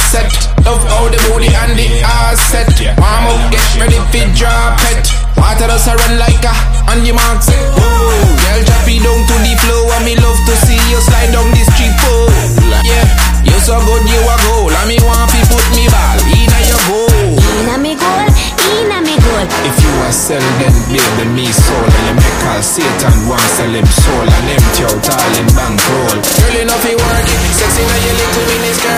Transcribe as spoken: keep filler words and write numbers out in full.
set. Love how the booty and the ass set. Mama, get ready for drop it. Water does a run like a on your mark set. Girl, drop it down to the floor. And me love to see you slide down the street pole. Yeah, you so good, you a goal. And me want to put me ball in a your goal. Inna me goal, inna me goal. If you a sell, then baby me soul. And you make all Satan want sell him soul. And empty out all in bankroll. Girl, you know fi work it. Sexy now you little mini skirt.